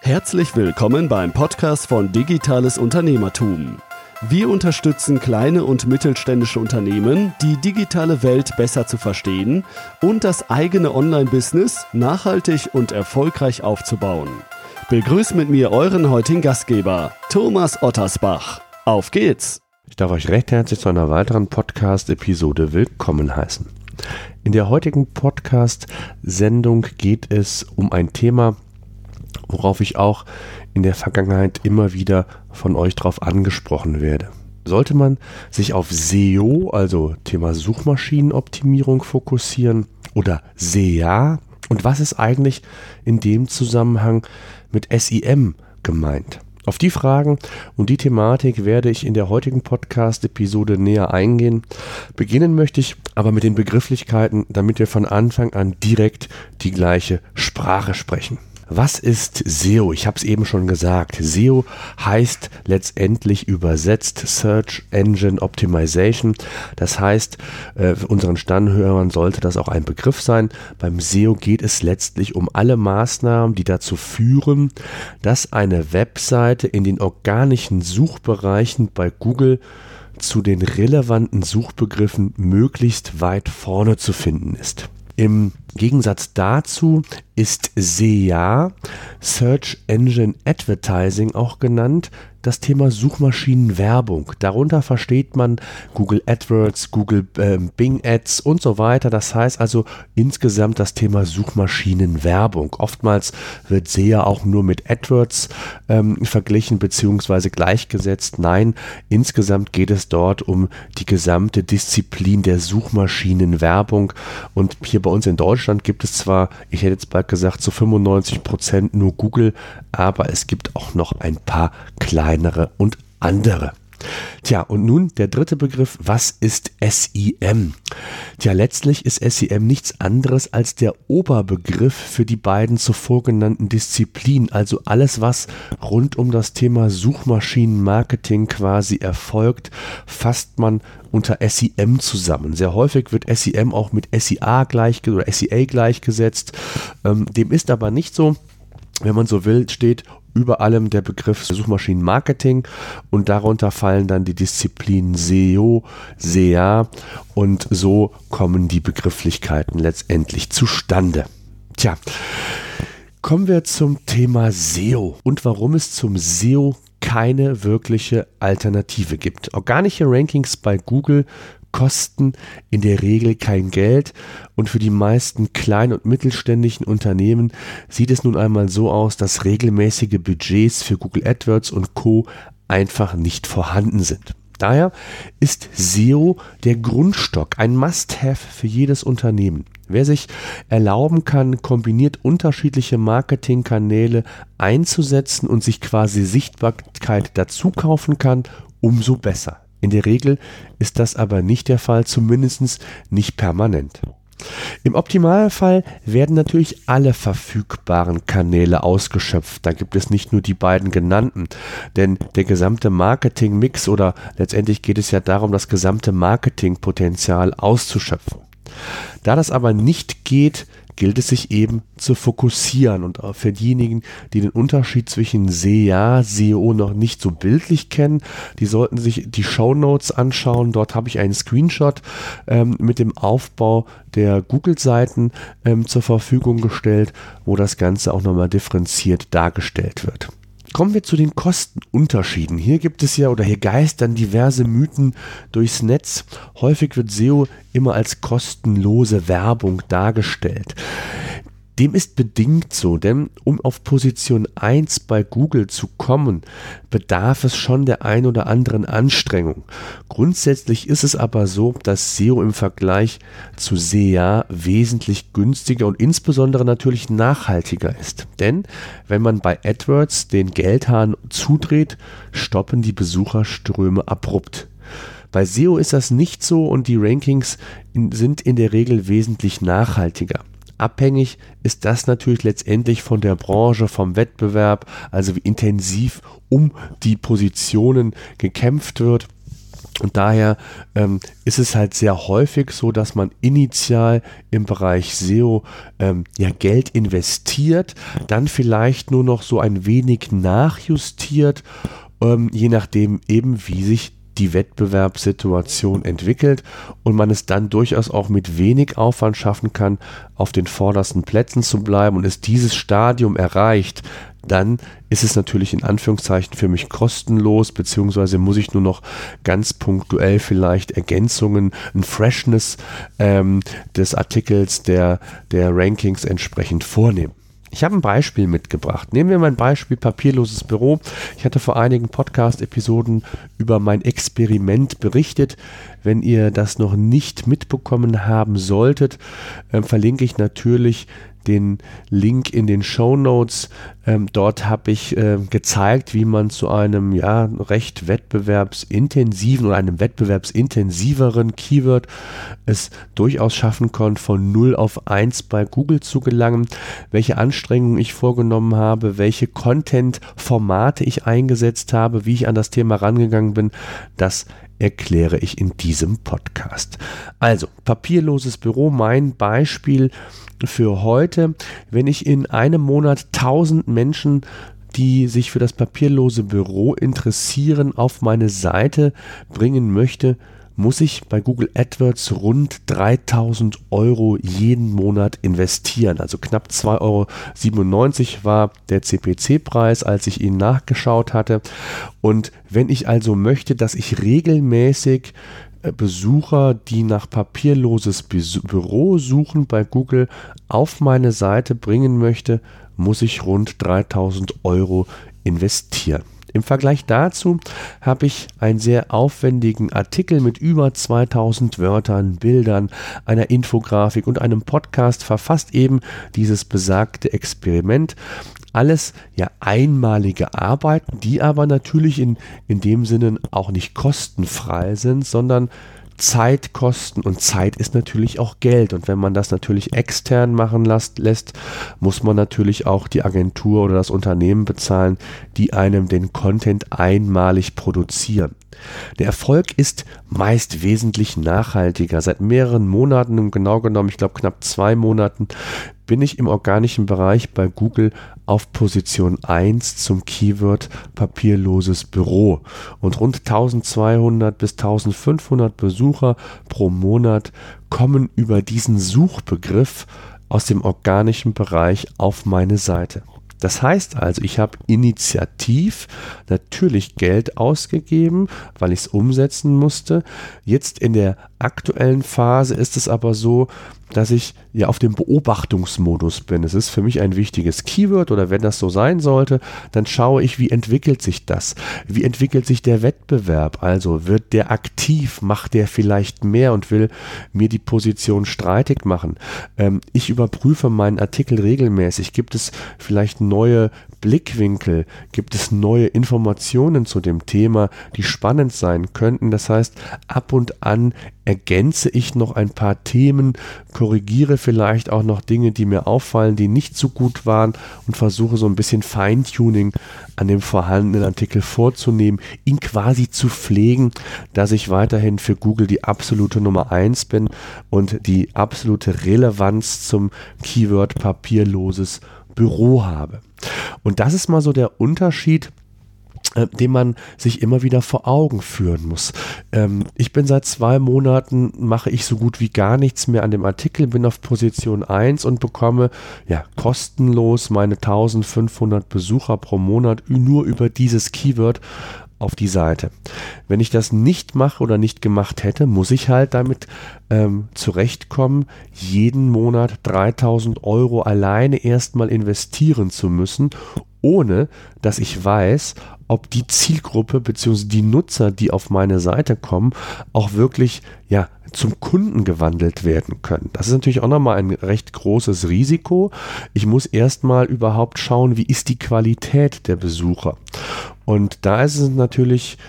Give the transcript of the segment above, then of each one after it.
Herzlich willkommen beim Podcast von Digitales Unternehmertum. Wir unterstützen kleine und mittelständische Unternehmen, die digitale Welt besser zu verstehen und das eigene Online-Business nachhaltig und erfolgreich aufzubauen. Begrüßt mit mir euren heutigen Gastgeber, Thomas Ottersbach. Auf geht's! Ich darf euch recht herzlich zu einer weiteren Podcast-Episode willkommen heißen. In der heutigen Podcast-Sendung geht es um ein Thema, worauf ich auch in der Vergangenheit immer wieder von euch drauf angesprochen werde. Sollte man sich auf SEO, also Thema Suchmaschinenoptimierung, fokussieren oder SEA? Und was ist eigentlich in dem Zusammenhang mit SEM gemeint? Auf die Fragen und die Thematik werde ich in der heutigen Podcast-Episode näher eingehen. Beginnen möchte ich aber mit den Begrifflichkeiten, damit wir von Anfang an direkt die gleiche Sprache sprechen. Was ist SEO? Ich habe es eben schon gesagt. SEO heißt letztendlich übersetzt Search Engine Optimization. Das heißt, für unseren Stammhörern sollte das auch ein Begriff sein. Beim SEO geht es letztlich um alle Maßnahmen, die dazu führen, dass eine Webseite in den organischen Suchbereichen bei Google zu den relevanten Suchbegriffen möglichst weit vorne zu finden ist. Im Gegensatz dazu ist SEA, Search Engine Advertising auch genannt, das Thema Suchmaschinenwerbung. Darunter versteht man Google AdWords, Google Bing Ads und so weiter. Das heißt also insgesamt das Thema Suchmaschinenwerbung. Oftmals wird SEA auch nur mit AdWords verglichen bzw. gleichgesetzt. Nein, insgesamt geht es dort um die gesamte Disziplin der Suchmaschinenwerbung. Und hier bei uns in Deutschland gibt es zwar, ich hätte jetzt bald gesagt, zu 95% nur Google, aber es gibt auch noch ein paar kleinere und andere. Tja, und nun der dritte Begriff, was ist SEM? Tja, letztlich ist SEM nichts anderes als der Oberbegriff für die beiden zuvor genannten Disziplinen, also alles, was rund um das Thema Suchmaschinenmarketing quasi erfolgt, fasst man unter SEM zusammen. Sehr häufig wird SEM auch mit SEA gleichgesetzt. Dem ist aber nicht so. Wenn man so will, steht über allem der Begriff Suchmaschinenmarketing und darunter fallen dann die Disziplinen SEO, SEA und so kommen die Begrifflichkeiten letztendlich zustande. Tja, kommen wir zum Thema SEO und warum es zum SEO keine wirkliche Alternative gibt. Organische Rankings bei Google kosten in der Regel kein Geld und für die meisten kleinen und mittelständischen Unternehmen sieht es nun einmal so aus, dass regelmäßige Budgets für Google AdWords und Co. einfach nicht vorhanden sind. Daher ist SEO der Grundstock, ein Must-Have für jedes Unternehmen. Wer sich erlauben kann, kombiniert unterschiedliche Marketingkanäle einzusetzen und sich quasi Sichtbarkeit dazu kaufen kann, umso besser. In der Regel ist das aber nicht der Fall, zumindest nicht permanent. Im Optimalfall werden natürlich alle verfügbaren Kanäle ausgeschöpft. Da gibt es nicht nur die beiden genannten, denn der gesamte Marketingmix oder letztendlich geht es ja darum, das gesamte Marketingpotenzial auszuschöpfen. Da das aber nicht geht, gilt es sich eben zu fokussieren und auch für diejenigen, die den Unterschied zwischen SEA, SEO noch nicht so bildlich kennen, die sollten sich die Shownotes anschauen. Dort habe ich einen Screenshot mit dem Aufbau der Google-Seiten zur Verfügung gestellt, wo das Ganze auch nochmal differenziert dargestellt wird. Kommen wir zu den Kostenunterschieden. Hier gibt es ja oder hier geistern diverse Mythen durchs Netz. Häufig wird SEO immer als kostenlose Werbung dargestellt. Dem ist bedingt so, denn um auf Position 1 bei Google zu kommen, bedarf es schon der ein oder anderen Anstrengung. Grundsätzlich ist es aber so, dass SEO im Vergleich zu SEA wesentlich günstiger und insbesondere natürlich nachhaltiger ist. Denn wenn man bei AdWords den Geldhahn zudreht, stoppen die Besucherströme abrupt. Bei SEO ist das nicht so und die Rankings sind in der Regel wesentlich nachhaltiger. Abhängig ist das natürlich letztendlich von der Branche, vom Wettbewerb, also wie intensiv um die Positionen gekämpft wird. Und daher ist es halt sehr häufig so, dass man initial im Bereich SEO Geld investiert, dann vielleicht nur noch so ein wenig nachjustiert, je nachdem eben, wie sich die Wettbewerbssituation entwickelt und man es dann durchaus auch mit wenig Aufwand schaffen kann, auf den vordersten Plätzen zu bleiben. Und ist dieses Stadium erreicht, dann ist es natürlich in Anführungszeichen für mich kostenlos, beziehungsweise muss ich nur noch ganz punktuell vielleicht Ergänzungen, ein Freshness des Artikels, der Rankings entsprechend vornehmen. Ich habe ein Beispiel mitgebracht. Nehmen wir mal ein Beispiel papierloses Büro. Ich hatte vor einigen Podcast-Episoden über mein Experiment berichtet. Wenn ihr das noch nicht mitbekommen haben solltet, verlinke ich natürlich den Link in den Shownotes. Dort habe ich gezeigt, wie man zu einem recht wettbewerbsintensiven oder einem wettbewerbsintensiveren Keyword es durchaus schaffen konnte, von 0 auf 1 bei Google zu gelangen, welche Anstrengungen ich vorgenommen habe, welche Content-Formate ich eingesetzt habe, wie ich an das Thema rangegangen bin, das erkläre ich in diesem Podcast. Also, papierloses Büro, mein Beispiel für heute. Wenn ich in einem Monat 1000 Menschen, die sich für das papierlose Büro interessieren, auf meine Seite bringen möchte, muss ich bei Google AdWords rund 3.000 € jeden Monat investieren. Also knapp 2,97 € war der CPC-Preis, als ich ihn nachgeschaut hatte. Und wenn ich also möchte, dass ich regelmäßig Besucher, die nach papierloses Büro suchen, bei Google auf meine Seite bringen möchte, muss ich rund 3.000 € investieren. Im Vergleich dazu habe ich einen sehr aufwendigen Artikel mit über 2000 Wörtern, Bildern, einer Infografik und einem Podcast verfasst, eben dieses besagte Experiment. Alles einmalige Arbeiten, die aber natürlich in dem Sinne auch nicht kostenfrei sind, sondern Zeit kosten, und Zeit ist natürlich auch Geld, und wenn man das natürlich extern machen lässt, muss man natürlich auch die Agentur oder das Unternehmen bezahlen, die einem den Content einmalig produzieren. Der Erfolg ist meist wesentlich nachhaltiger. Seit mehreren Monaten, genau genommen, ich glaube knapp 2 Monaten, bin ich im organischen Bereich bei Google auf Position 1 zum Keyword papierloses Büro. Und rund 1200 bis 1500 Besucher pro Monat kommen über diesen Suchbegriff aus dem organischen Bereich auf meine Seite. Das heißt also, ich habe initiativ natürlich Geld ausgegeben, weil ich es umsetzen musste. Jetzt in der aktuellen Phase ist es aber so, dass ich auf dem Beobachtungsmodus bin. Es ist für mich ein wichtiges Keyword, oder wenn das so sein sollte, dann schaue ich, wie entwickelt sich das? Wie entwickelt sich der Wettbewerb? Also wird der aktiv, macht der vielleicht mehr und will mir die Position streitig machen? Ich überprüfe meinen Artikel regelmäßig. Gibt es vielleicht neue Blickwinkel? Gibt es neue Informationen zu dem Thema, die spannend sein könnten? Das heißt, ab und an ergänze ich noch ein paar Themen, korrigiere vielleicht auch noch Dinge, die mir auffallen, die nicht so gut waren, und versuche so ein bisschen Feintuning an dem vorhandenen Artikel vorzunehmen, ihn quasi zu pflegen, dass ich weiterhin für Google die absolute Nummer 1 bin und die absolute Relevanz zum Keyword papierloses Büro habe. Und das ist mal so der Unterschied, den man sich immer wieder vor Augen führen muss. Ich bin seit 2 Monaten, mache ich so gut wie gar nichts mehr an dem Artikel, bin auf Position 1 und bekomme kostenlos meine 1500 Besucher pro Monat nur über dieses Keyword auf die Seite. Wenn ich das nicht mache oder nicht gemacht hätte, muss ich halt damit zurechtkommen, jeden Monat 3.000 € alleine erstmal investieren zu müssen, ohne dass ich weiß, ob die Zielgruppe bzw. die Nutzer, die auf meine Seite kommen, auch wirklich zum Kunden gewandelt werden können. Das ist natürlich auch nochmal ein recht großes Risiko. Ich muss erstmal überhaupt schauen, wie ist die Qualität der Besucher. Und da ist es natürlich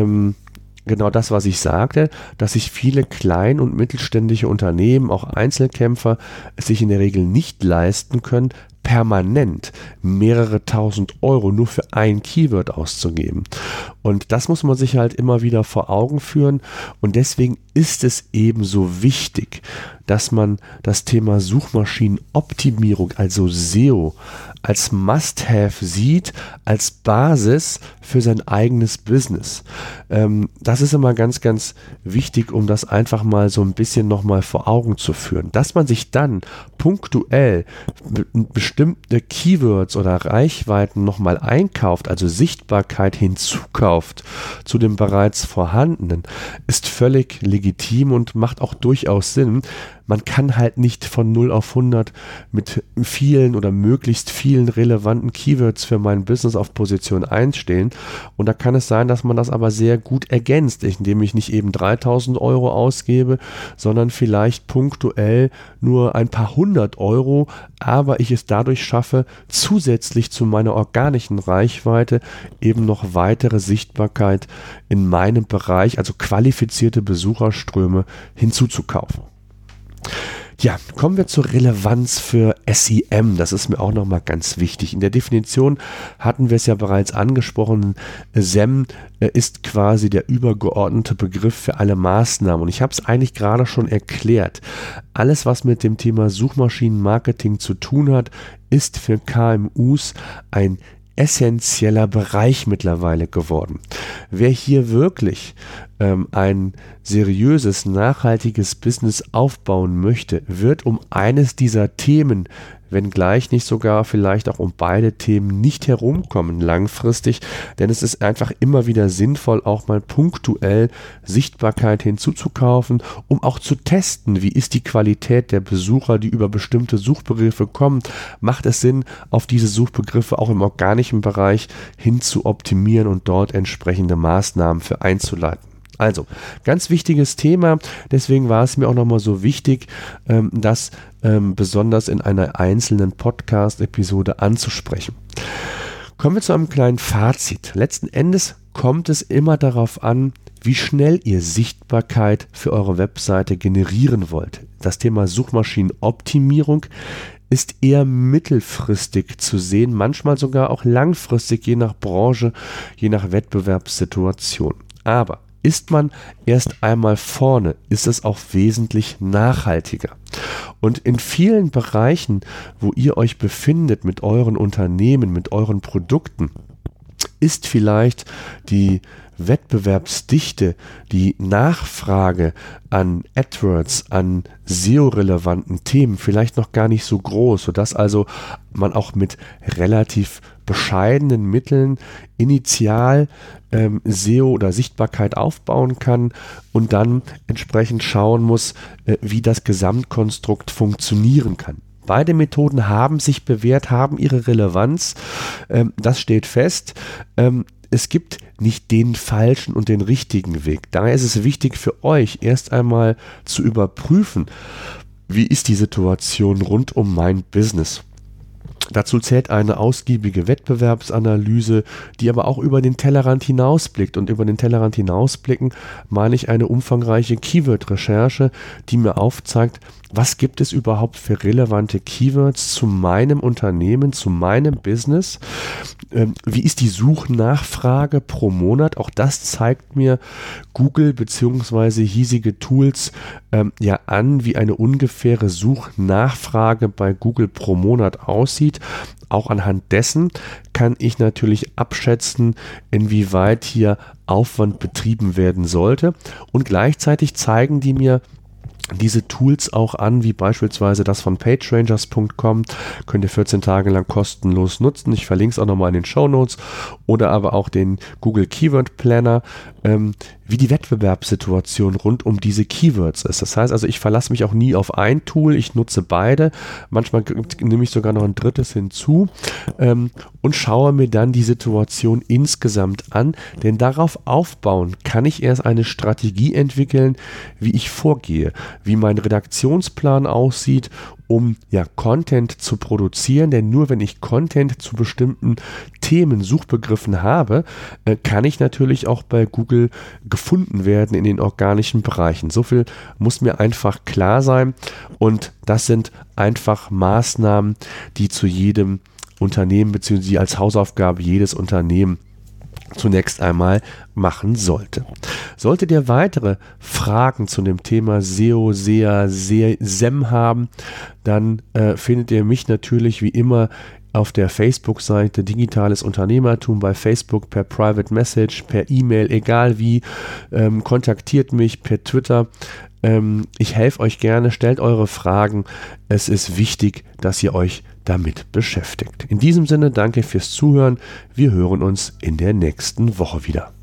genau das, was ich sagte, dass sich viele klein- und mittelständische Unternehmen, auch Einzelkämpfer, es sich in der Regel nicht leisten können, permanent mehrere tausend Euro nur für ein Keyword auszugeben. Und das muss man sich halt immer wieder vor Augen führen. Und deswegen ist es eben so wichtig, dass man das Thema Suchmaschinenoptimierung, also SEO, als Must-Have sieht, als Basis für sein eigenes Business. Das ist immer ganz, ganz wichtig, um das einfach mal so ein bisschen nochmal vor Augen zu führen. Dass man sich dann punktuell bestimmte Keywords oder Reichweiten nochmal einkauft, also Sichtbarkeit hinzukauft zu dem bereits vorhandenen, ist völlig legitim und macht auch durchaus Sinn. Man kann halt nicht von 0 auf 100 mit vielen oder möglichst vielen relevanten Keywords für mein Business auf Position 1 stehen. Und da kann es sein, dass man das aber sehr gut ergänzt, indem ich nicht eben 3.000 Euro ausgebe, sondern vielleicht punktuell nur ein paar 100 Euro, aber ich es dadurch schaffe, zusätzlich zu meiner organischen Reichweite eben noch weitere Sichtbarkeit in meinem Bereich, also qualifizierte Besucherströme hinzuzukaufen. Ja, kommen wir zur Relevanz für SEM. Das ist mir auch nochmal ganz wichtig. In der Definition hatten wir es ja bereits angesprochen. SEM ist quasi der übergeordnete Begriff für alle Maßnahmen. Und ich habe es eigentlich gerade schon erklärt. Alles, was mit dem Thema Suchmaschinenmarketing zu tun hat, ist für KMUs ein essentieller Bereich mittlerweile geworden. Wer hier wirklich ein seriöses, nachhaltiges Business aufbauen möchte, wird um eines dieser Themen, wenngleich nicht sogar vielleicht auch um beide Themen, nicht herumkommen langfristig, denn es ist einfach immer wieder sinnvoll, auch mal punktuell Sichtbarkeit hinzuzukaufen, um auch zu testen, wie ist die Qualität der Besucher, die über bestimmte Suchbegriffe kommen. Macht es Sinn, auf diese Suchbegriffe auch im organischen Bereich hin zu optimieren und dort entsprechende Maßnahmen für einzuleiten. Also, ganz wichtiges Thema, deswegen war es mir auch nochmal so wichtig, das besonders in einer einzelnen Podcast-Episode anzusprechen. Kommen wir zu einem kleinen Fazit. Letzten Endes kommt es immer darauf an, wie schnell ihr Sichtbarkeit für eure Webseite generieren wollt. Das Thema Suchmaschinenoptimierung ist eher mittelfristig zu sehen, manchmal sogar auch langfristig, je nach Branche, je nach Wettbewerbssituation. Aber ist man erst einmal vorne, ist es auch wesentlich nachhaltiger. Und in vielen Bereichen, wo ihr euch befindet mit euren Unternehmen, mit euren Produkten, ist vielleicht die Wettbewerbsdichte, die Nachfrage an AdWords, an SEO-relevanten Themen vielleicht noch gar nicht so groß, sodass also man auch mit relativ bescheidenen Mitteln initial SEO oder Sichtbarkeit aufbauen kann und dann entsprechend schauen muss, wie das Gesamtkonstrukt funktionieren kann. Beide Methoden haben sich bewährt, haben ihre Relevanz, das steht fest. Es gibt nicht den falschen und den richtigen Weg. Daher ist es wichtig für euch, erst einmal zu überprüfen, wie ist die Situation rund um mein Business. Dazu zählt eine ausgiebige Wettbewerbsanalyse, die aber auch über den Tellerrand hinausblickt. Und über den Tellerrand hinausblicken meine ich eine umfangreiche Keyword-Recherche, die mir aufzeigt, was gibt es überhaupt für relevante Keywords zu meinem Unternehmen, zu meinem Business? Wie ist die Suchnachfrage pro Monat? Auch das zeigt mir Google bzw. hiesige Tools an, wie eine ungefähre Suchnachfrage bei Google pro Monat aussieht. Auch anhand dessen kann ich natürlich abschätzen, inwieweit hier Aufwand betrieben werden sollte. Und gleichzeitig zeigen die mir diese Tools auch an, wie beispielsweise das von PageRangers.com, könnt ihr 14 Tage lang kostenlos nutzen. Ich verlinke es auch nochmal in den Shownotes, oder aber auch den Google Keyword Planner, wie die Wettbewerbssituation rund um diese Keywords ist. Das heißt also, ich verlasse mich auch nie auf ein Tool, ich nutze beide, manchmal nehme ich sogar noch ein drittes hinzu und schaue mir dann die Situation insgesamt an, denn darauf aufbauen kann ich erst eine Strategie entwickeln, wie ich vorgehe, wie mein Redaktionsplan aussieht um ja Content zu produzieren, denn nur wenn ich Content zu bestimmten Themen, Suchbegriffen habe, kann ich natürlich auch bei Google gefunden werden in den organischen Bereichen. So viel muss mir einfach klar sein und das sind einfach Maßnahmen, die zu jedem Unternehmen bzw. als Hausaufgabe jedes Unternehmen zunächst einmal machen sollte. Solltet ihr weitere Fragen zu dem Thema SEO, SEA, SEM haben, dann findet ihr mich natürlich wie immer auf der Facebook-Seite Digitales Unternehmertum bei Facebook per Private Message, per E-Mail, egal wie, kontaktiert mich per Twitter. Ich helfe euch gerne, stellt eure Fragen. Es ist wichtig, dass ihr euch damit beschäftigt. In diesem Sinne, danke fürs Zuhören. Wir hören uns in der nächsten Woche wieder.